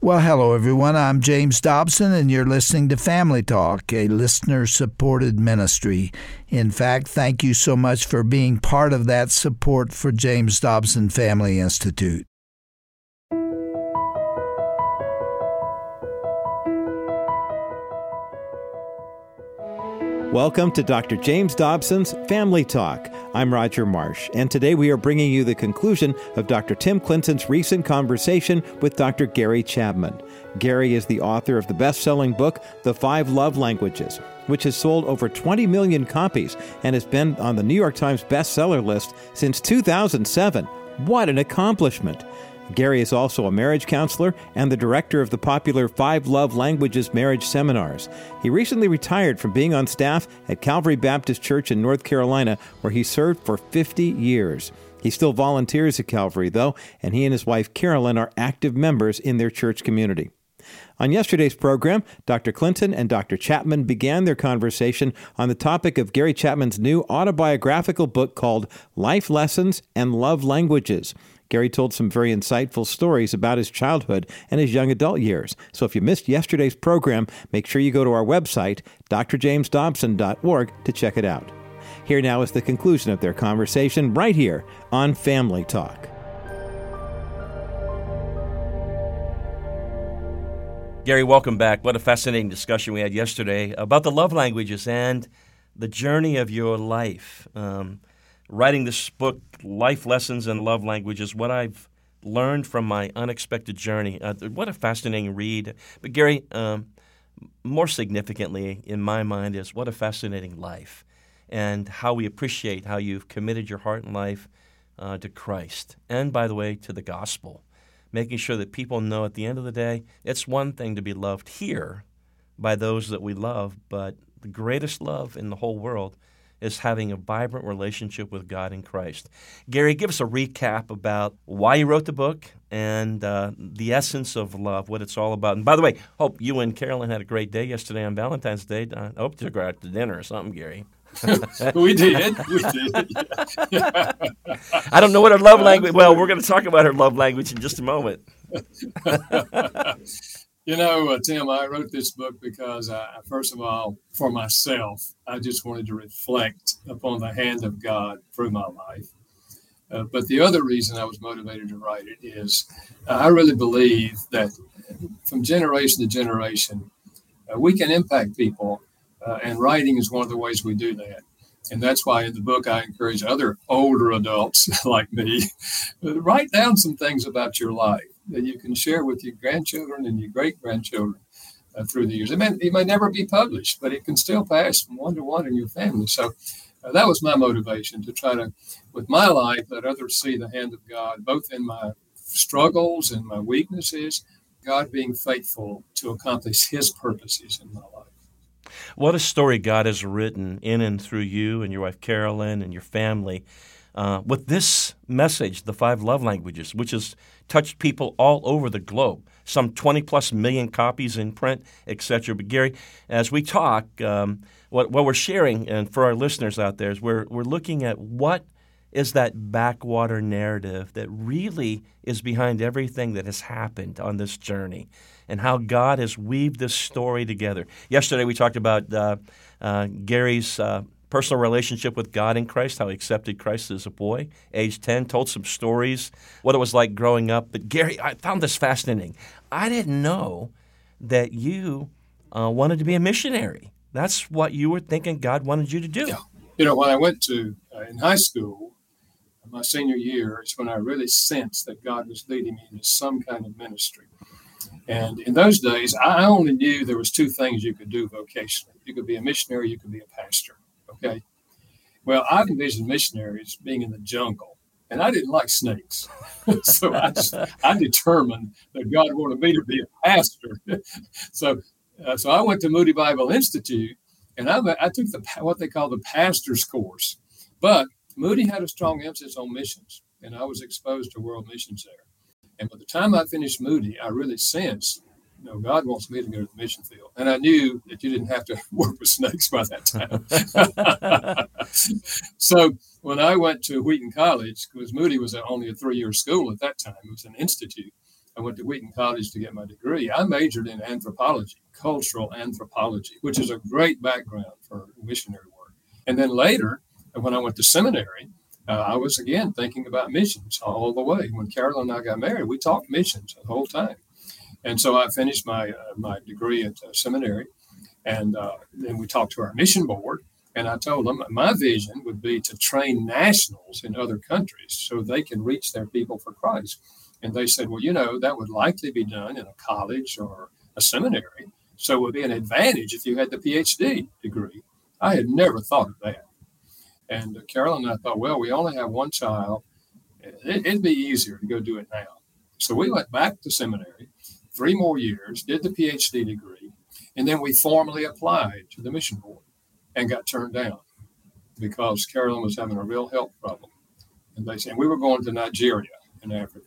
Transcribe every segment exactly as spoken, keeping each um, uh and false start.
Well, hello, everyone. I'm James Dobson, and you're listening to Family Talk, a listener-supported ministry. In fact, thank you so much for being part of that support for James Dobson Family Institute. Welcome to Doctor James Dobson's Family Talk. I'm Roger Marsh, and today we are bringing you the conclusion of Doctor Tim Clinton's recent conversation with Doctor Gary Chapman. Gary is the author of the best-selling book, The Five Love Languages, which has sold over twenty million copies and has been on the New York Times bestseller list since two thousand seven. What an accomplishment! Gary is also a marriage counselor and the director of the popular Five Love Languages marriage seminars. He recently retired from being on staff at Calvary Baptist Church in North Carolina, where he served for fifty years. He still volunteers at Calvary, though, and he and his wife Carolyn are active members in their church community. On yesterday's program, Doctor Clinton and Doctor Chapman began their conversation on the topic of Gary Chapman's new autobiographical book called Life Lessons and Love Languages. Gary told some very insightful stories about his childhood and his young adult years. So if you missed yesterday's program, make sure you go to our website, d r james dobson dot org, to check it out. Here now is the conclusion of their conversation right here on Family Talk. Gary, welcome back. What a fascinating discussion we had yesterday about the love languages and the journey of your life. Um, writing this book, Life Lessons and Love Languages, what I've learned from my unexpected journey. Uh, what a fascinating read. But Gary, um, more significantly in my mind is what a fascinating life and how we appreciate how you've committed your heart and life uh, to Christ and, by the way, to the gospel, making sure that people know at the end of the day, it's one thing to be loved here by those that we love, but the greatest love in the whole world is having a vibrant relationship with God in Christ. Gary, give us a recap about why you wrote the book and uh, the essence of love, what it's all about. And by the way, hope you and Carolyn had a great day yesterday on Valentine's Day. I hope you took her out to dinner or something, Gary. we did. We did. Yeah. I don't know what her love language. Well, we're going to talk about her love language in just a moment. You know, uh, Tim, I wrote this book because, I, first of all, for myself, I just wanted to reflect upon the hand of God through my life. Uh, but the other reason I was motivated to write it is uh, I really believe that from generation to generation, uh, we can impact people, uh, and writing is one of the ways we do that. And that's why in the book I encourage other older adults like me, write down some things about your life that you can share with your grandchildren and your great-grandchildren uh, through the years. It may, it may never be published, but it can still pass from one to one in your family. So uh, that was my motivation, to try to, with my life, let others see the hand of God, both in my struggles and my weaknesses, God being faithful to accomplish his purposes in my life. What a story God has written in and through you and your wife Carolyn and your family uh, with this message, the Five Love Languages, which has touched people all over the globe, some twenty-plus million copies in print, et cetera. But Gary, as we talk, um, what, what we're sharing, and for our listeners out there, is we're, we're looking at what is that backwater narrative that really is behind everything that has happened on this journey, and how God has weaved this story together. Yesterday we talked about uh, uh, Gary's uh, personal relationship with God in Christ, how he accepted Christ as a boy, age ten, told some stories, what it was like growing up. But Gary, I found this fascinating. I didn't know that you uh, wanted to be a missionary. That's what you were thinking God wanted you to do. Yeah. You know, when I went to, uh, in high school, my senior year is when I really sensed that God was leading me into some kind of ministry. And in those days, I only knew there was two things you could do vocationally. You could be a missionary, you could be a pastor. Okay. Well, I envisioned missionaries being in the jungle, and I didn't like snakes. so I, just, I determined that God wanted me to be a pastor. so, uh, so I went to Moody Bible Institute, and I, I took the what they call the pastor's course. But Moody had a strong emphasis on missions, and I was exposed to world missions there. And by the time I finished Moody, I really sensed, you know, God wants me to go to the mission field. And I knew that you didn't have to work with snakes by that time. So when I went to Wheaton College, because Moody was only a three-year school at that time, it was an institute, I went to Wheaton College to get my degree. I majored in anthropology, cultural anthropology, which is a great background for missionary work. And then later, when I went to seminary, uh, I was again thinking about missions all the way. When Carolyn and I got married, we talked missions the whole time. And so I finished my uh, my degree at uh, seminary, and uh, then we talked to our mission board. And I told them my vision would be to train nationals in other countries so they can reach their people for Christ. And they said, well, you know, that would likely be done in a college or a seminary. So it would be an advantage if you had the P H D degree. I had never thought of that. And uh, Carolyn and I thought, well, we only have one child. It, it'd be easier to go do it now. So we went back to seminary, three more years, did the P H D degree, and then we formally applied to the mission board and got turned down because Carolyn was having a real health problem. And they said, we were going to Nigeria in Africa.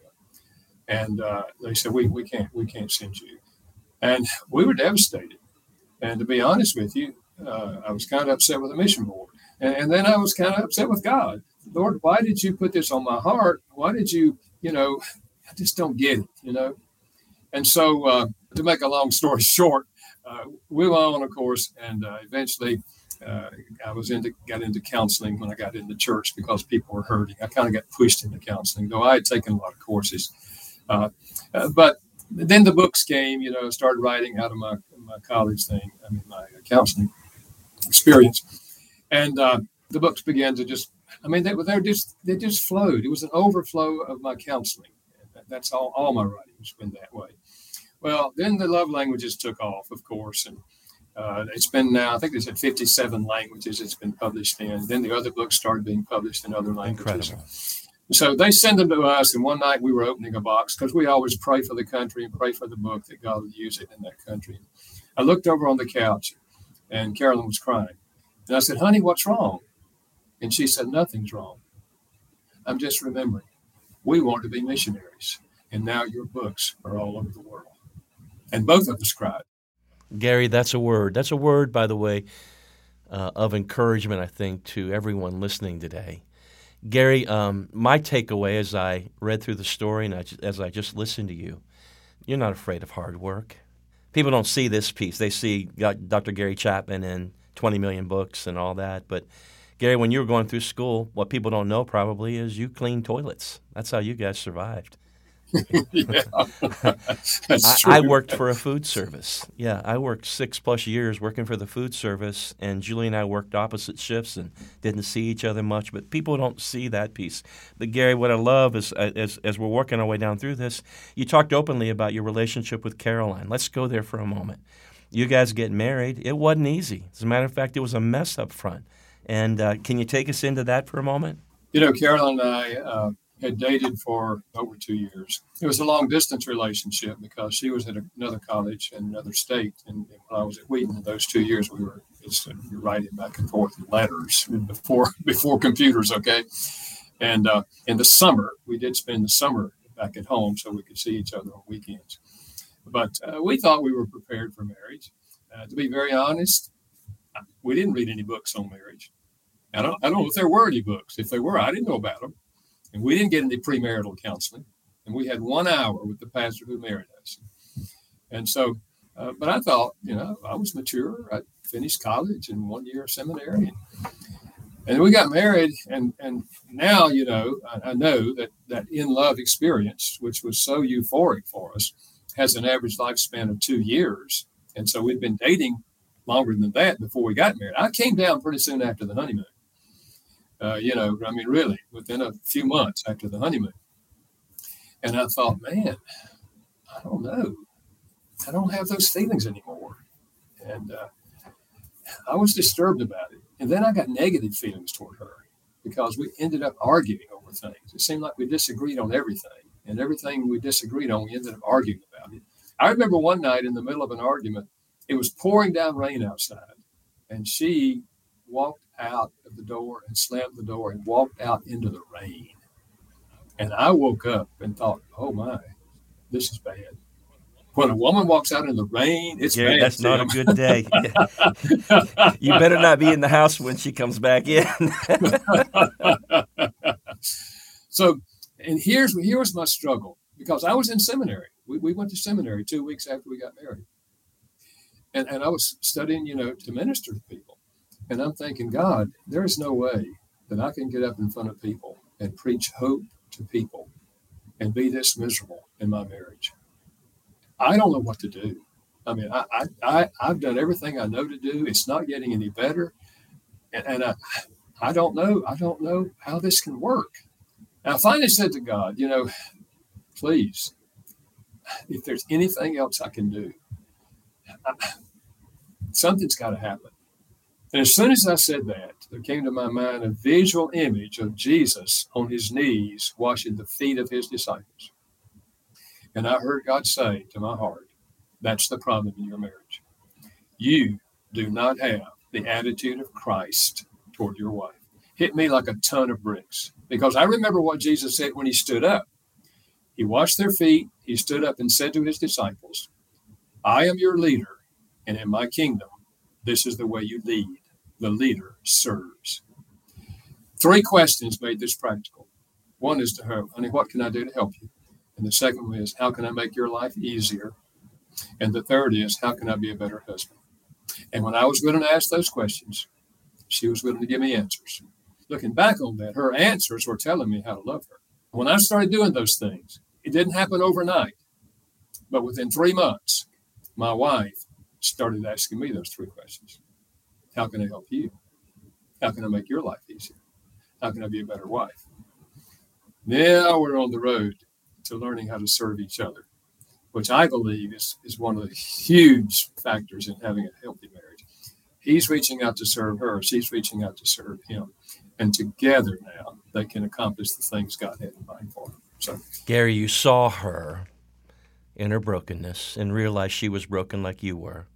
And uh, they said, we, we can't, we can't send you. And we were devastated. And to be honest with you, uh, I was kind of upset with the mission board. And, and then I was kind of upset with God. Lord, why did you put this on my heart? Why did you, you know, I just don't get it, you know? And so uh, to make a long story short, uh, we went on, of course, and uh, eventually uh, I was into, got into counseling when I got into church because people were hurting. I kind of got pushed into counseling, though I had taken a lot of courses. Uh, uh, but then the books came, you know, started writing out of my, my college thing, I mean, my counseling experience. And uh, the books began to just, I mean, they were they just, they just flowed. It was an overflow of my counseling. That's all, all my writing has been that way. Well, then the love languages took off, of course. And uh, it's been now, I think there's fifty-seven languages it's been published in. Then the other books started being published in other languages. Incredible. So they send them to us. And one night we were opening a box because we always pray for the country and pray for the book that God would use it in that country. I looked over on the couch and Carolyn was crying. And I said, honey, what's wrong? And she said, nothing's wrong. I'm just remembering. We want to be missionaries, and now your books are all over the world. And both of us cried. Gary, that's a word. That's a word, by the way, uh, of encouragement, I think, to everyone listening today. Gary, um, my takeaway as I read through the story and I, as I just listened to you, you're not afraid of hard work. People don't see this piece. They see Doctor Gary Chapman and twenty million books and all that, but Gary, when you were going through school, what people don't know probably is you cleaned toilets. That's how you guys survived. Yeah, that's I, true. I worked for a food service. Yeah, I worked six plus years working for the food service, and Julie and I worked opposite shifts and didn't see each other much, but people don't see that piece. But Gary, what I love is as, as we're working our way down through this, you talked openly about your relationship with Caroline. Let's go there for a moment. You guys get married. It wasn't easy. As a matter of fact, it was a mess up front. And uh, can you take us into that for a moment? You know, Carolyn and I uh, had dated for over two years. It was a long-distance relationship because she was at another college in another state. And when I was at Wheaton, in those two years, we were just writing back and forth letters before before computers, okay? And uh, in the summer, we did spend the summer back at home so we could see each other on weekends. But uh, we thought we were prepared for marriage. Uh, to be very honest, we didn't read any books on marriage. I don't, I don't know if there were any books. If there were, I didn't know about them. And we didn't get any premarital counseling. And we had one hour with the pastor who married us. And so, uh, but I thought, you know, I was mature. I finished college and one year of seminary. And, and we got married. And, and now, you know, I, I know that that in-love experience, which was so euphoric for us, has an average lifespan of two years. And so we've been dating longer than that before we got married. I came down pretty soon after the honeymoon. Uh, you know, I mean, really, within a few months after the honeymoon. And I thought, man, I don't know. I don't have those feelings anymore. And uh, I was disturbed about it. And then I got negative feelings toward her because we ended up arguing over things. It seemed like we disagreed on everything. And everything we disagreed on, we ended up arguing about it. I remember one night in the middle of an argument, it was pouring down rain outside. And she walked out of the door and slammed the door and walked out into the rain. And I woke up and thought, oh my, this is bad. When a woman walks out in the rain, it's Gary, bad. That's Tim. not a good day. You better not be in the house when she comes back in. So, and here's here was my struggle because I was in seminary. We, we went to seminary two weeks after we got married. And, and I was studying, you know, to minister to people. And I'm thinking, God, there is no way that I can get up in front of people and preach hope to people and be this miserable in my marriage. I don't know what to do. I mean, I, I, I, I've done everything I know to do. It's not getting any better. And, and I, I don't know. I don't know how this can work. And I finally said to God, you know, please, if there's anything else I can do, I, something's got to happen. And as soon as I said that, there came to my mind a visual image of Jesus on his knees washing the feet of his disciples. And I heard God say to my heart, that's the problem in your marriage. You do not have the attitude of Christ toward your wife. Hit me like a ton of bricks. Because I remember what Jesus said when he stood up. He washed their feet. He stood up and said to his disciples, I am your leader, and in my kingdom, this is the way you lead. The leader serves. Three questions made this practical. One is to her, honey, what can I do to help you? And the second one is, how can I make your life easier? And the third is, how can I be a better husband? And when I was willing to ask those questions, she was willing to give me answers. Looking back on that, her answers were telling me how to love her. When I started doing those things, it didn't happen overnight. But within three months, my wife started asking me those three questions. How can I help you? How can I make your life easier? How can I be a better wife? Now we're on the road to learning how to serve each other, which I believe is, is one of the huge factors in having a healthy marriage. He's reaching out to serve her. She's reaching out to serve him. And together now, they can accomplish the things God had in mind for them. So, Gary, you saw her in her brokenness and realized she was broken like you were.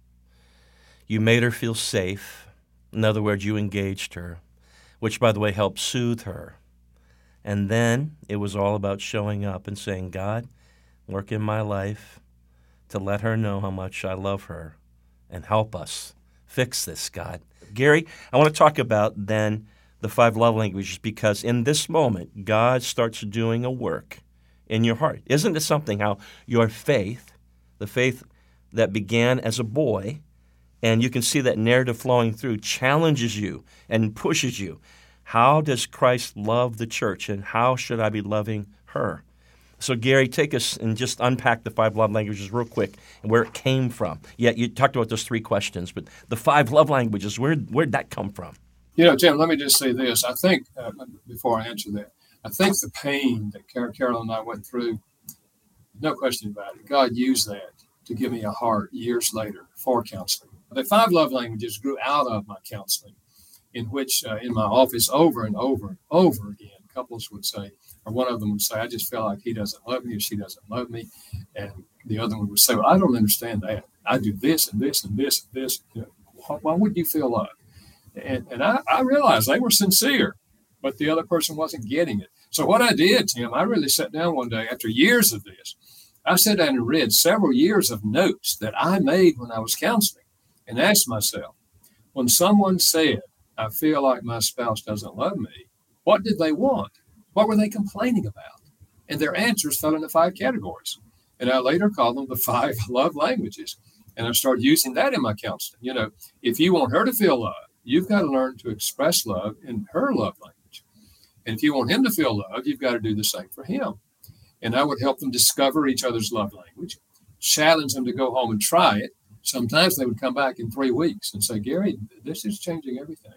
You made her feel safe. In other words, you engaged her, which, by the way, helped soothe her. And then it was all about showing up and saying, God, work in my life to let her know how much I love her and help us fix this, God. Gary, I want to talk about then the five love languages, because in this moment, God starts doing a work in your heart. Isn't it something how your faith, the faith that began as a boy, and you can see that narrative flowing through, challenges you and pushes you. How does Christ love the church, and how should I be loving her? So, Gary, take us and just unpack the five love languages real quick and where it came from. Yeah, you talked about those three questions, but the five love languages, where, where'd that come from? You know, Tim, let me just say this. I think, uh, before I answer that, I think the pain that Car- Carol and I went through, no question about it, God used that to give me a heart years later for counseling. The five love languages grew out of my counseling, in which uh, in my office over and over and over again, couples would say, or one of them would say, I just feel like he doesn't love me or she doesn't love me. And the other one would say, well, I don't understand that. I do this and this and this and this. You know, why would you feel loved? And, and I, I realized they were sincere, but the other person wasn't getting it. So what I did, Tim, I really sat down one day after years of this. I sat down and read several years of notes that I made when I was counseling and asked myself, when someone said, I feel like my spouse doesn't love me, what did they want? What were they complaining about? And their answers fell into five categories. And I later called them the five love languages. And I started using that in my counseling. You know, if you want her to feel love, you've got to learn to express love in her love language. And if you want him to feel love, you've got to do the same for him. And I would help them discover each other's love language, challenge them to go home and try it. Sometimes they would come back in three weeks and say, Gary, this is changing everything.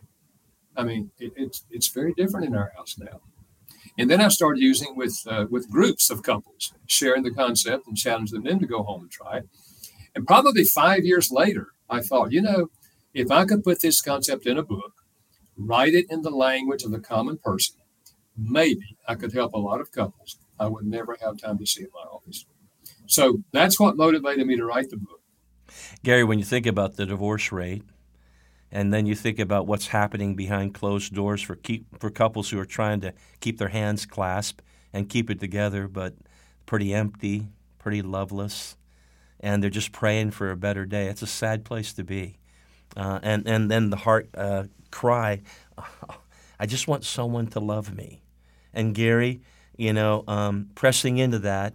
I mean, it, it's it's very different in our house now. And then I started using with uh, with groups of couples, sharing the concept and challenging them to go home and try it. And probably five years later, I thought, you know, if I could put this concept in a book, write it in the language of the common person, maybe I could help a lot of couples I would never have time to see in my office. So that's what motivated me to write the book. Gary, when you think about the divorce rate, and then you think about what's happening behind closed doors for keep, for couples who are trying to keep their hands clasped and keep it together, but pretty empty, pretty loveless, and they're just praying for a better day. It's a sad place to be. Uh, and, and then the heart uh, cry, oh, I just want someone to love me. And Gary, you know, um, pressing into that,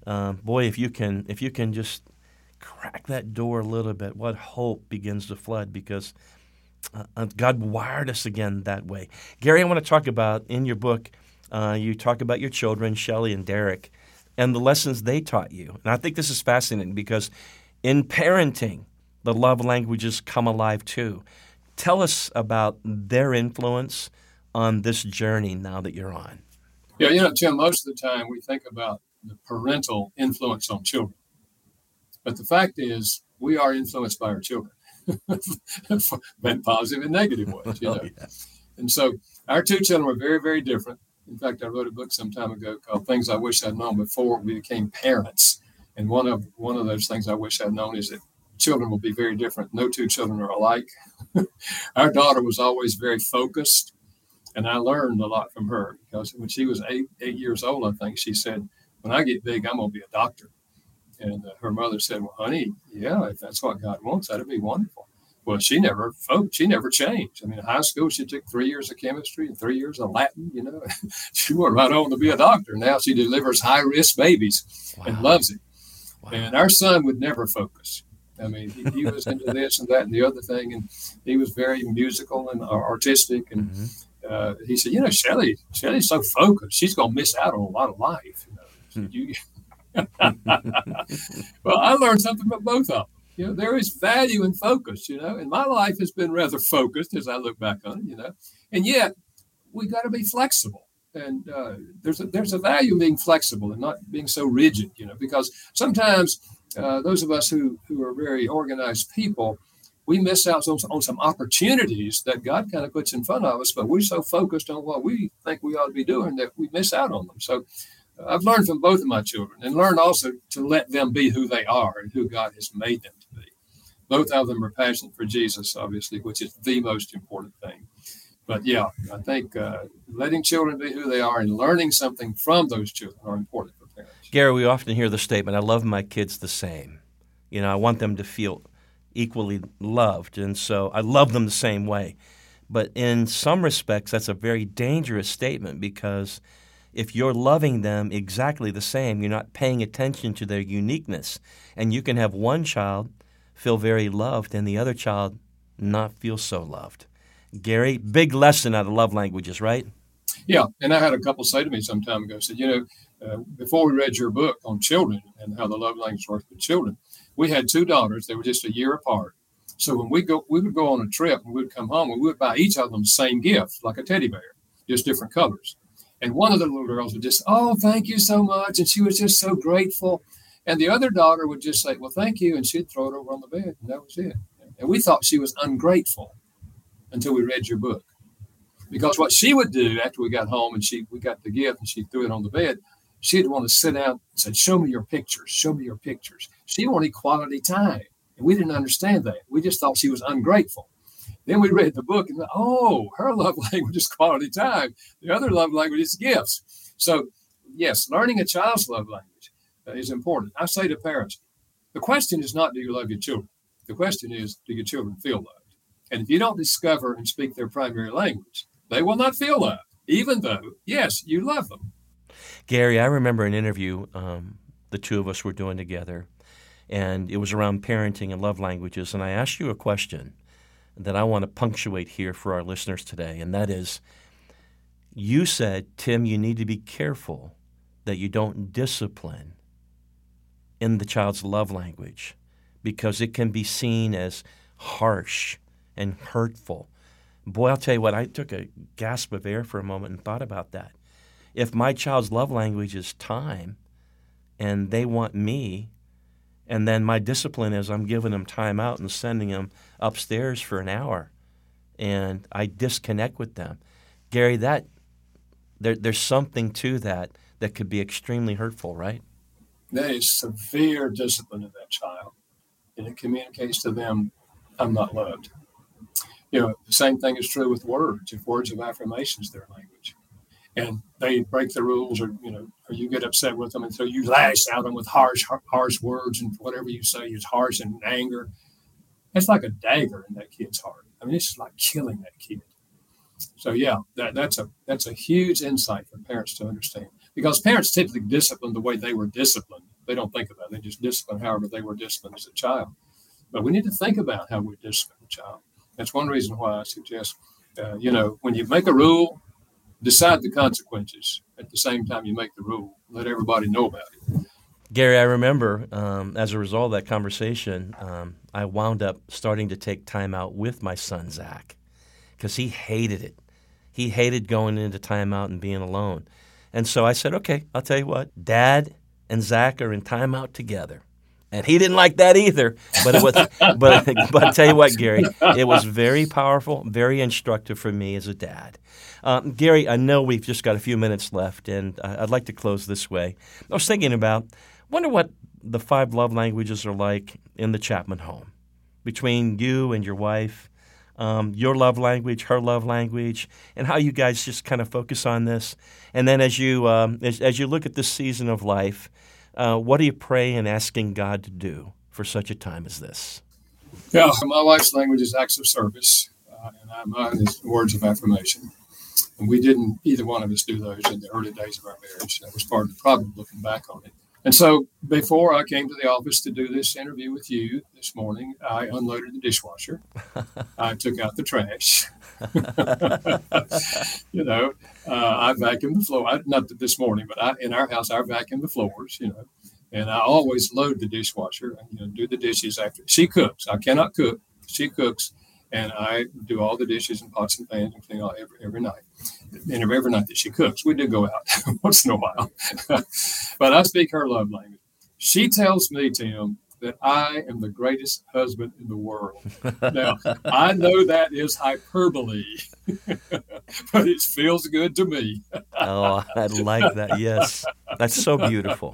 Uh, boy, if you can, if you can just crack that door a little bit, what hope begins to flood, because uh, God wired us again that way. Gary, I want to talk about, in your book, uh, you talk about your children, Shelley and Derek, and the lessons they taught you. And I think this is fascinating because in parenting, the love languages come alive too. Tell us about their influence on this journey now that you're on. Yeah, you know, Tim, most of the time we think about the parental influence on children. But the fact is, we are influenced by our children, in positive and negative ways, you know. Oh, yeah. And so our two children were very, very different. In fact, I wrote a book some time ago called Things I Wish I'd Known Before We Became Parents. And one of one of those things I wish I'd known is that children will be very different. No two children are alike. Our daughter was always very focused, and I learned a lot from her, because when she was eight, eight years old, I think, she said, when I get big, I'm going to be a doctor. And uh, her mother said, well, honey, yeah, if that's what God wants, that'd be wonderful. Well, she never she never changed. I mean, in high school, she took three years of chemistry and three years of Latin, you know. She went right on to be a doctor. Now she delivers high-risk babies. Wow. And loves it. Wow. And our son would never focus. I mean, he, he was into this and that and the other thing, and he was very musical and artistic. And mm-hmm. uh, he said, you know, Shelley, Shelley's so focused, she's going to miss out on a lot of life. You know, hmm. you, well, I learned something about both of them. You know, there is value in focus, you know, and my life has been rather focused as I look back on it, you know, and yet we got to be flexible. And uh, there's a, there's a value in being flexible and not being so rigid, you know, because sometimes uh, those of us who, who are very organized people, we miss out on, on some opportunities that God kind of puts in front of us, but we're so focused on what we think we ought to be doing that we miss out on them. So uh, I've learned from both of my children, and learned also to let them be who they are and who God has made them to be. Both of them are passionate for Jesus, obviously, which is the most important thing. But yeah, I think uh, letting children be who they are and learning something from those children are important for parents. Gary, we often hear the statement, I love my kids the same. You know, I want them to feel equally loved, and so I love them the same way. But in some respects, that's a very dangerous statement, because if you're loving them exactly the same, you're not paying attention to their uniqueness. And you can have one child feel very loved and the other child not feel so loved. Gary, big lesson out of love languages, right? Yeah, and I had a couple say to me some time ago, said, you know, uh, before we read your book on children and how the love language works with children, we had two daughters. They were just a year apart. So when we go, we would go on a trip and we would come home and we would buy each of them the same gift, like a teddy bear, just different colors. And one of the little girls would just, oh, thank you so much. And she was just so grateful. And the other daughter would just say, well, thank you. And she'd throw it over on the bed. And that was it. And we thought she was ungrateful until we read your book. Because what she would do after we got home and she we got the gift and she threw it on the bed, she'd want to sit down and say, show me your pictures. Show me your pictures. She wanted quality time. And we didn't understand that. We just thought she was ungrateful. Then we read the book and thought, oh, her love language is quality time. The other love language is gifts. So, yes, learning a child's love language uh, is important. I say to parents, the question is not, do you love your children? The question is, do your children feel loved? And if you don't discover and speak their primary language, they will not feel loved, even though, yes, you love them. Gary, I remember an interview um, the two of us were doing together, and it was around parenting and love languages, and I asked you a question that I want to punctuate here for our listeners today, and that is, you said, Tim, you need to be careful that you don't discipline in the child's love language, because it can be seen as harsh and hurtful. Boy, I'll tell you what, I took a gasp of air for a moment and thought about that. If my child's love language is time and they want me, and then my discipline is I'm giving them time out and sending them upstairs for an hour, and I disconnect with them. Gary, that there, there's something to that that could be extremely hurtful, right? That is severe discipline of that child, and it communicates to them, I'm not loved. You know, the same thing is true with words. If words of affirmation is their language, and they break the rules, or you know, or you get upset with them, and so you lash out them with harsh, harsh words, and whatever you say is harsh and anger. It's like a dagger in that kid's heart. I mean, it's like killing that kid. So yeah, that, that's a that's a huge insight for parents to understand, because parents typically discipline the way they were disciplined They don't think about it. They just discipline however they were disciplined as a child. But we need to think about how we discipline a child. That's one reason why I suggest, uh, you know, when you make a rule, decide the consequences at the same time you make the rule. Let everybody know about it. Gary, I remember um, as a result of that conversation, um, I wound up starting to take time out with my son, Zach, because he hated it. He hated going into timeout and being alone. And so I said, okay, I'll tell you what, Dad and Zach are in timeout together. And he didn't like that either. But it was, but, but I'll tell you what, Gary, it was very powerful, very instructive for me as a dad. Um, Gary, I know we've just got a few minutes left, and I'd like to close this way. I was thinking about, wonder what the five love languages are like in the Chapman home, between you and your wife, um, your love language, her love language, and how you guys just kind of focus on this. And then as you um, as, as you look at this season of life, uh, what are you praying and asking God to do for such a time as this? Yeah, my wife's language is acts of service, uh, and I, mine is words of affirmation. And we didn't, either one of us, do those in the early days of our marriage. That was part of the problem looking back on it. And so before I came to the office to do this interview with you this morning, I unloaded the dishwasher. I took out the trash. you know, uh, I vacuumed the floor. I, not this morning, but I, in our house, I vacuum the floors, you know. And I always load the dishwasher and, you know, do the dishes after. She cooks. I cannot cook. She cooks. And I do all the dishes and pots and pans and clean all every, every night. And every night that she cooks, we do go out once in a while. But I speak her love language. She tells me, Tim, that I am the greatest husband in the world. Now, I know that is hyperbole, but it feels good to me. Oh, I like that. Yes. That's so beautiful.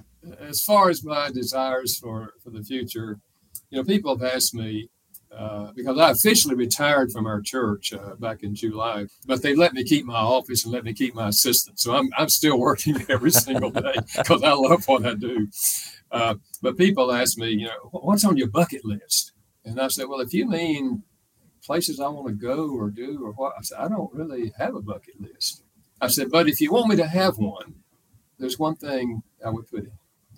As far as my desires for, for the future, you know, people have asked me, Uh, because I officially retired from our church uh, back in July, but they let me keep my office and let me keep my assistant. So I'm I'm still working every single day because I love what I do. Uh, but people ask me, you know, what's on your bucket list? And I said, well, if you mean places I want to go or do or what, I said, I don't really have a bucket list. I said, but if you want me to have one, there's one thing I would put in.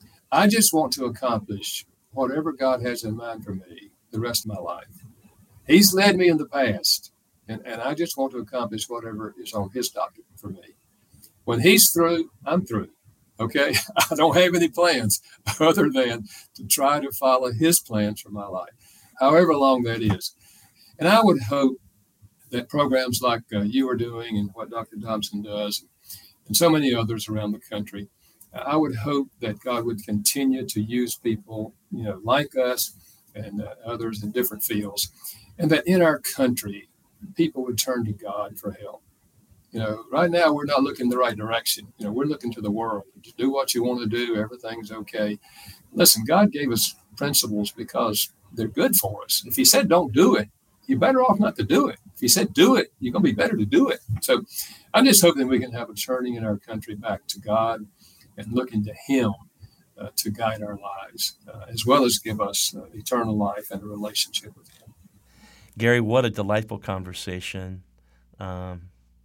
I just want to accomplish whatever God has in mind for me the rest of my life. He's led me in the past, and, and I just want to accomplish whatever is on his document for me. When he's through, I'm through. Okay? I don't have any plans other than to try to follow his plans for my life, however long that is. And I would hope that programs like uh, you are doing and what Doctor Dobson does, and so many others around the country, I would hope that God would continue to use people, you know, like us, and uh, others in different fields, and that in our country, people would turn to God for help. You know, right now, we're not looking the right direction. You know, we're looking to the world. Just do what you want to do. Everything's okay. Listen, God gave us principles because they're good for us. If he said, don't do it, you're better off not to do it. If he said, do it, you're going to be better to do it. So I'm just hoping we can have a turning in our country back to God and looking to him Uh, to guide our lives, uh, as well as give us uh, eternal life and a relationship with him. Gary, what a delightful conversation. Um,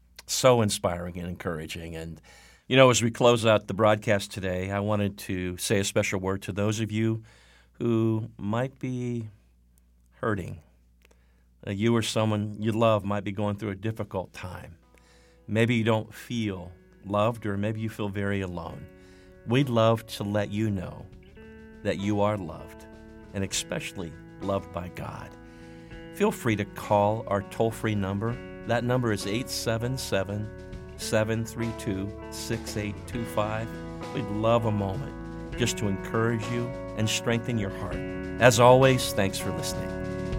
so inspiring and encouraging. And, you know, as we close out the broadcast today, I wanted to say a special word to those of you who might be hurting. Uh, you or someone you love might be going through a difficult time. Maybe you don't feel loved, or maybe you feel very alone. We'd love to let you know that you are loved, and especially loved by God. Feel free to call our toll-free number. That number is eight seven seven, seven three two, six eight two five. We'd love a moment just to encourage you and strengthen your heart. As always, thanks for listening.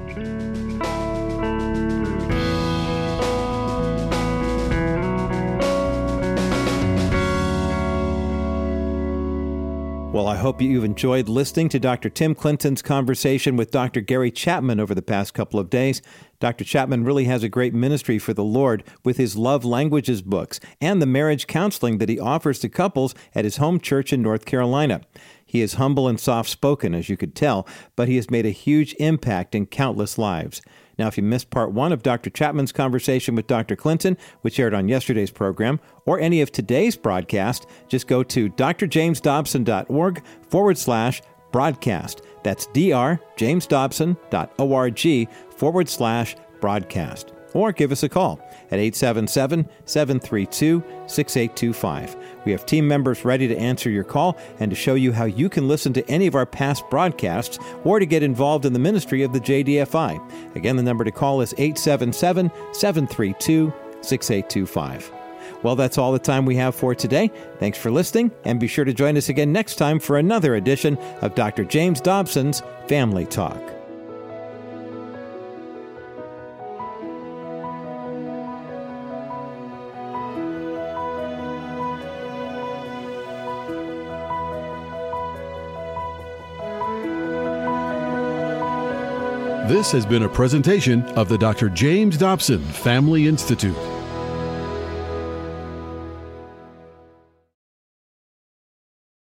Well, I hope you've enjoyed listening to Doctor Tim Clinton's conversation with Doctor Gary Chapman over the past couple of days. Doctor Chapman really has a great ministry for the Lord with his Love Languages books and the marriage counseling that he offers to couples at his home church in North Carolina. He is humble and soft-spoken, as you could tell, but he has made a huge impact in countless lives. Now, if you missed part one of Doctor Chapman's conversation with Doctor Clinton, which aired on yesterday's program, or any of today's broadcast, just go to drjamesdobson.org forward slash broadcast. That's drjamesdobson.org forward slash broadcast. Or give us a call at eight seven seven, seven three two, six eight two five. We have team members ready to answer your call and to show you how you can listen to any of our past broadcasts or to get involved in the ministry of the J D F I. Again, the number to call is eight seven seven, seven three two, six eight two five. Well, that's all the time we have for today. Thanks for listening, and be sure to join us again next time for another edition of Doctor James Dobson's Family Talk. This has been a presentation of the Doctor James Dobson Family Institute.